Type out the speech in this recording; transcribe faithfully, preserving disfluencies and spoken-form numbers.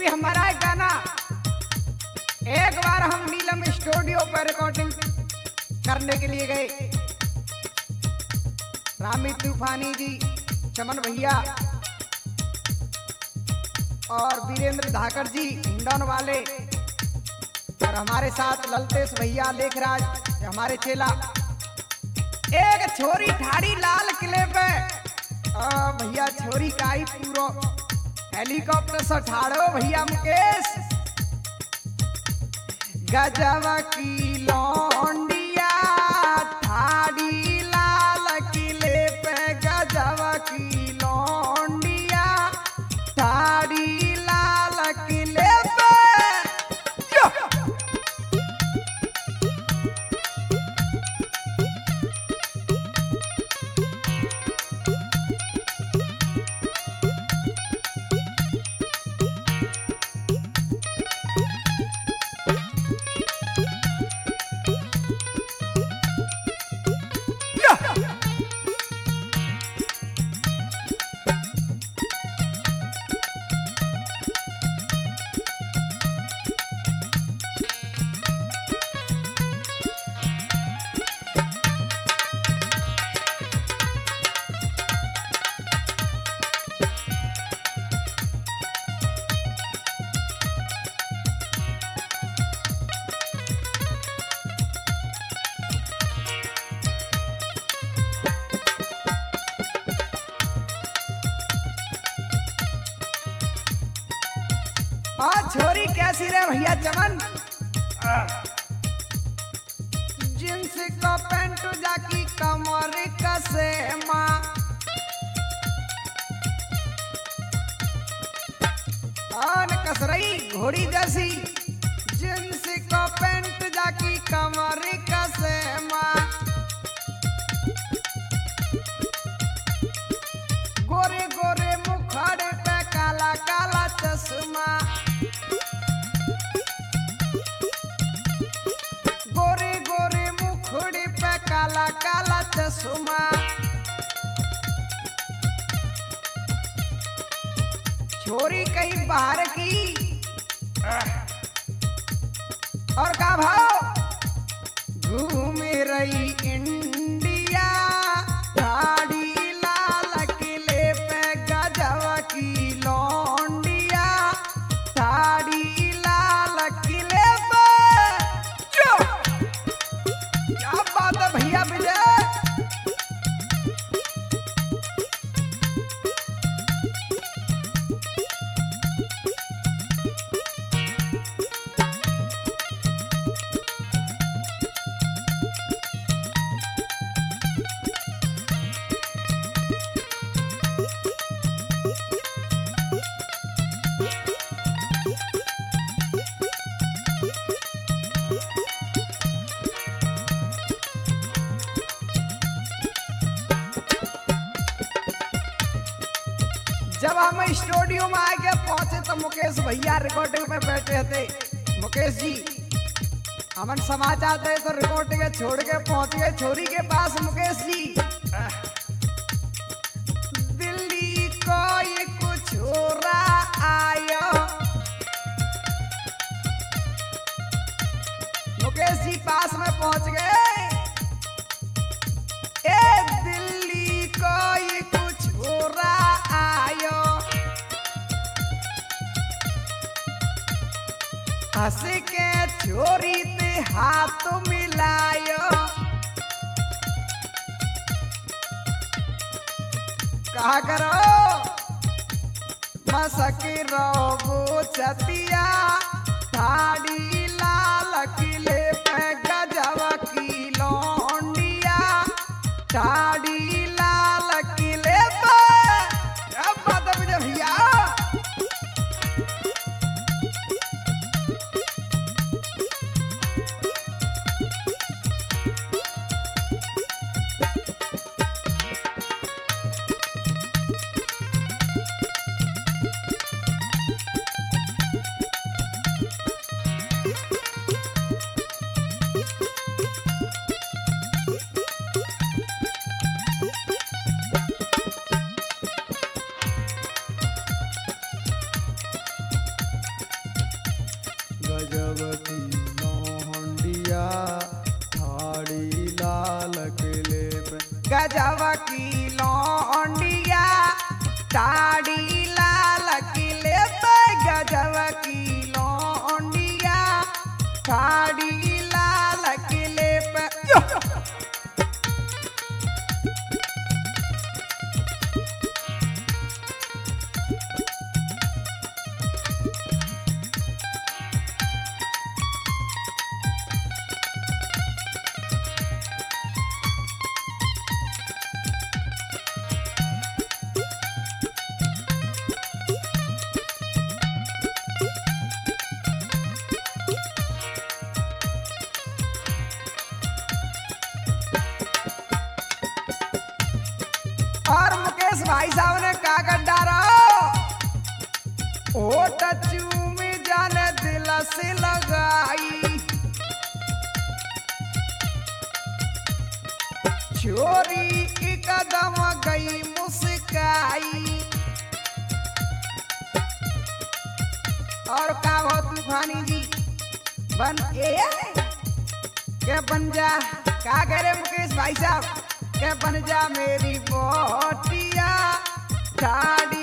भी हमारा एक गाना एक बार हम नीलम स्टूडियो पर रिकॉर्डिंग करने के लिए गए। रामी तूफानी जी, चमन भैया और वीरेंद्र धाकर जी हिंडौन वाले, और हमारे साथ ललतेश भैया, लेखराज हमारे चेला। एक छोरी ठाड़ी लाल किले पे भैया छोरी का ही पूरो हेलीकॉप्टर से ठाड़ो भैया मुकेश। गजवा की लौंडिया ठाड़ी लाल किले पे, गजवा की लौंडिया ठाड़ी लाल किले पे। और छोरी कैसी रे भैया चमन? जींस का पैंट जाकी कमर कसे माँ, और कसरई घोड़ी जैसी। जींस का पैंट जाकी कमर कसे माँ, गोरे गोरे मुखड़े पे काला काला चश्मा, गोरे गोरे मुखड़े पे काला काला चश्मा। छोरी कहीं बाहर की और का भाव घूम रही इंडिया ठाड़ी लाल किले पे, गजवा की लौंडिया ठाड़ी लाल किले पे। क्या बात है भैया विजय? जब हम स्टूडियो में आके पहुंचे तो मुकेश भैया रिकॉर्डिंग में बैठे थे। मुकेश जी हमन समाचार दे तो रिकॉर्डिंग छोड़ के पहुंच गए छोरी के पास। मुकेश जी दिल्ली कोई कुछ हो रहा आयो, मुकेश जी पास में पहुंच गए। ए दिल्ली कोई कुछ हो रहा आयो, हंस के छोरी ते हाथ मिलायो। कहा करो मसकी रो छतिया ठाड़ी लाल किले पे, गजवा की लौंडिया ठाड़ी लाल किले पे। क्या बात है भैया? गजब की लौंडिया दाढ़ी लाल किले पे गजब की लौंडिया दाढ़ी लाल किले पे यो! और मुकेश भाई साहब ने का कर डारा ओ टचू में जाने दिल से लगाई छोरी की कदम गई मुस्काई और का हो तूफानी जी बन ए के बन जा का करे मुकेश भाई साहब के बन जा मेरी बोटिया दाढ़ी